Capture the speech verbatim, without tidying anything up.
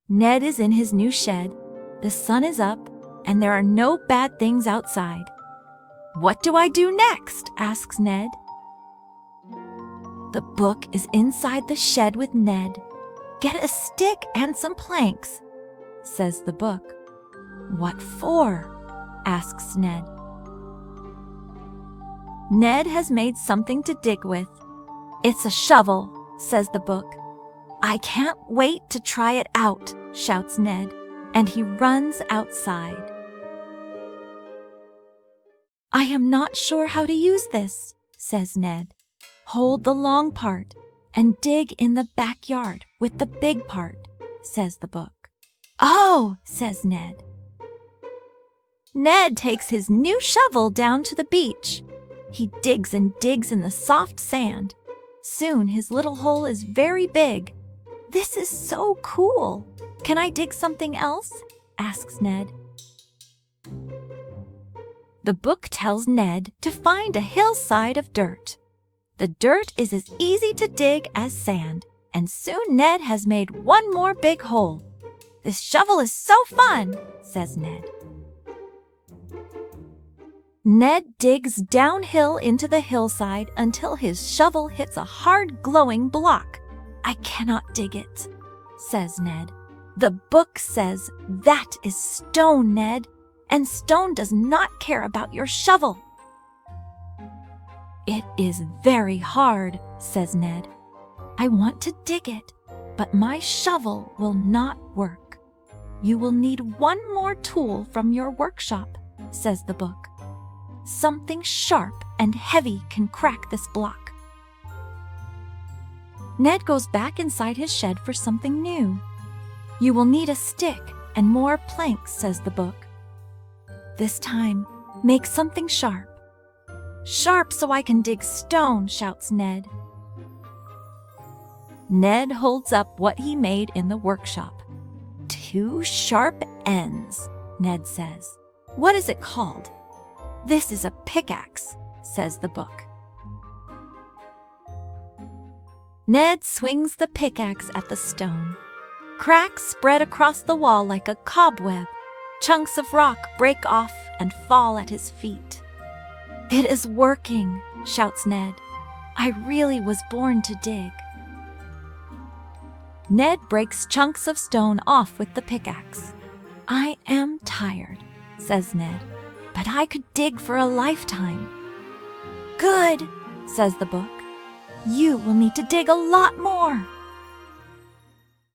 Ned is in his new shed. The sun is up, and there are no bad things outside. "What do I do next?" asks Ned. The book is inside the shed with Ned. "Get a stick and some planks," says the book. "What for?" asks Ned. Ned has made something to dig with. "It's a shovel," says the book. "I can't wait to try it out," shouts Ned, and he runs outside. "I am not sure how to use this," says Ned. "Hold the long part and dig in the backyard with the big part," says the book. "Oh," says Ned. Ned takes his new shovel down to the beach. He digs and digs in the soft sand. Soon his little hole is very big. "This is so cool. Can I dig something else?" asks Ned. The book tells Ned to find a hillside of dirt. The dirt is as easy to dig as sand, and soon Ned has made one more big hole. "This shovel is so fun," says Ned. Ned digs downhill into the hillside until his shovel hits a hard glowing block. "I cannot dig it," says Ned. "The book says that is stone, Ned, and stone does not care about your shovel." "It is very hard," says Ned. "I want to dig it, but my shovel will not work. You will need one more tool from your workshop," says the book. "Something sharp and heavy can crack this block." Ned goes back inside his shed for something new. "You will need a stick and more planks," says the book. "This time, make something sharp." "Sharp so I can dig stone," shouts Ned. Ned holds up what he made in the workshop. "Two sharp ends," Ned says. "What is it called?" "This is a pickaxe," says the book. Ned swings the pickaxe at the stone. Cracks spread across the wall like a cobweb. Chunks of rock break off and fall at his feet. "It is working," shouts Ned. "I really was born to dig." Ned breaks chunks of stone off with the pickaxe. "I am tired," says Ned, "but I could dig for a lifetime." "Good," says the book. "You will need to dig a lot more."